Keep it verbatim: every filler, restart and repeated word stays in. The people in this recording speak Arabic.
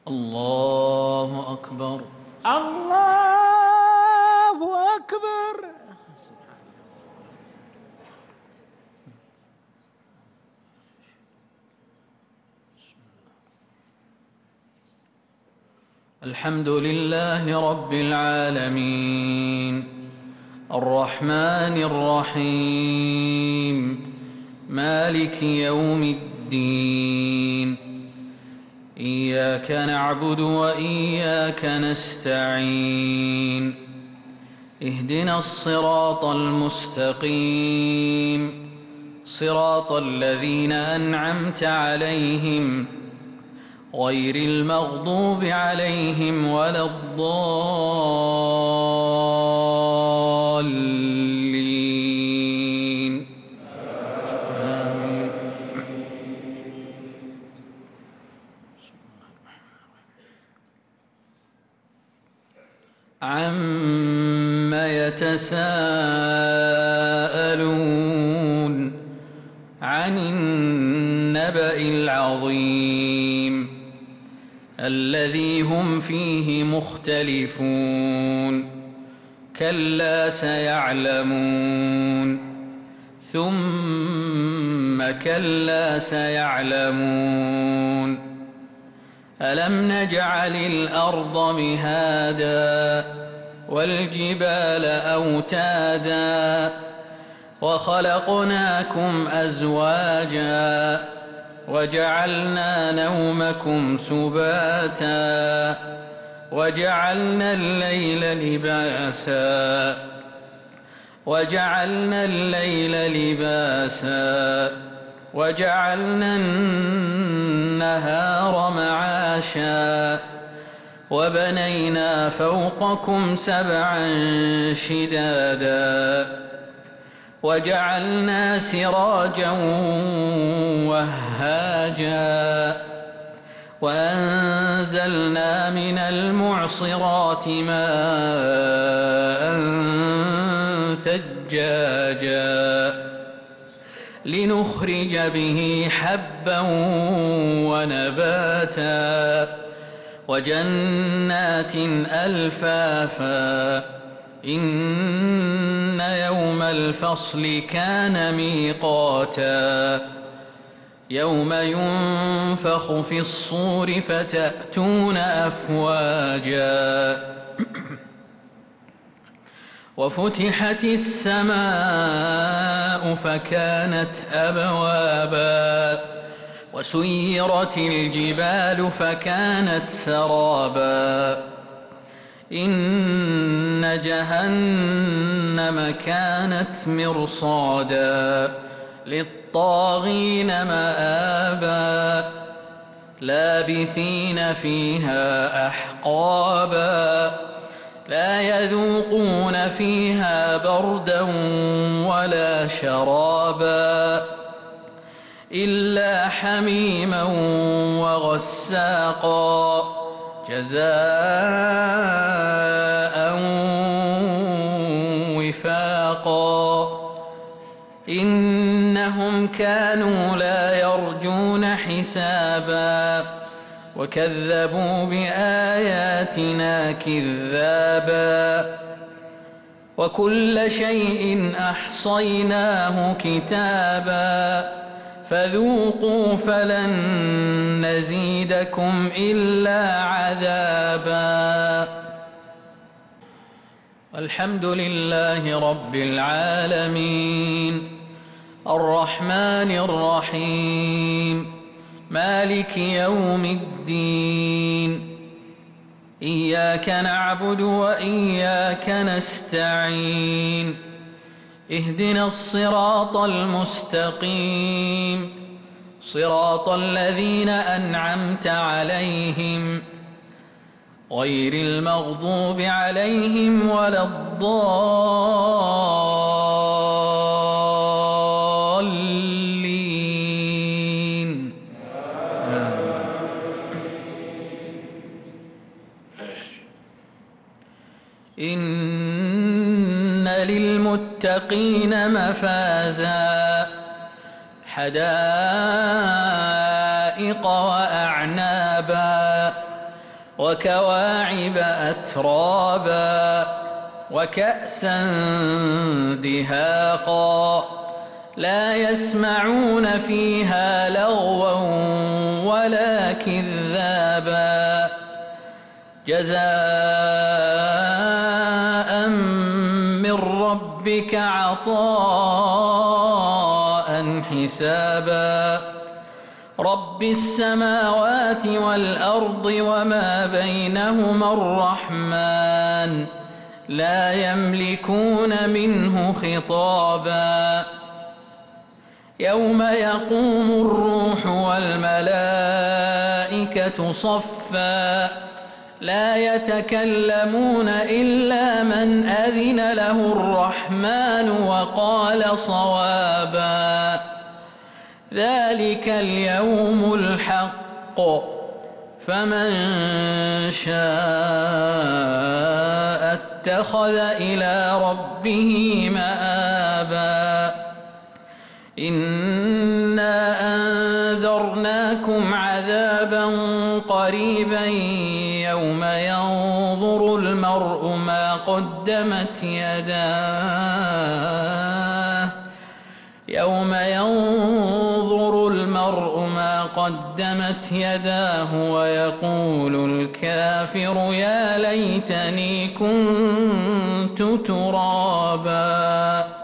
الله أكبر. الله أكبر. الحمد لله رب العالمين الرحمن الرحيم مالك يوم الدين إياك نعبد وإياك نستعين اهدنا الصراط المستقيم صراط الذين أنعمت عليهم غير المغضوب عليهم ولا الضالين آمين. عم يتساءلون عن النبأ العظيم الذي هم فيه مختلفون كلا سيعلمون ثم كلا سيعلمون ألم نجعل الأرض مهادا والجبال أوتادا وخلقناكم أزواجا وجعلنا نومكم سباتا وجعلنا الليل لباسا وجعلنا الليل لباسا وجعلنا النهار معاشا وبنينا فوقكم سبعا شدادا وجعلنا سراجا وهاجا وأنزلنا من المعصرات ماء ثجاجا لنخرج به حبا ونباتا وجنات ألفافا إن يوم الفصل كان ميقاتا يوم ينفخ في الصور فتأتون أفواجا وفتحت السماء فكانت أبوابا وسيرت الجبال فكانت سرابا إن جهنم كانت مرصادا للطاغين مآبا لابثين فيها أحقابا لا يذوقون فيها بردا ولا شرابا إلا حميما وغساقا جزاء وفاقا إنهم كانوا لا يرجون حسابا وكذبوا بآياتنا كذابا وكل شيء أحصيناه كتابا فذوقوا فلن نزيدكم إلا عذابا. الحمد لله رب العالمين الرحمن الرحيم مالك يوم الدين إياك نعبد وإياك نستعين اهدنا الصراط المستقيم صراط الذين أنعمت عليهم غير المغضوب عليهم ولا الضالين. إن للمتقين مفازا حدائق وأعنابا وكواعب أترابا وكأسا دهاقا لا يسمعون فيها لغوا ولا كذابا جزاء من ربك عطاء حسابا رب السماوات والأرض وما بينهما الرحمن لا يملكون منه خطابا يوم يقوم الروح والملائكة صفا لا يتكلمون إلا من أذن له الرحمن وقال صوابا ذلك اليوم الحق فمن شاء اتخذ إلى ربه مآبا إنا أنذرناكم عذابا قريبا يوم ينظر المرء ما قدمت يداه يوم ينظر المرء ما قدمت يداه ويقول الكافر يا ليتني كنت ترابا.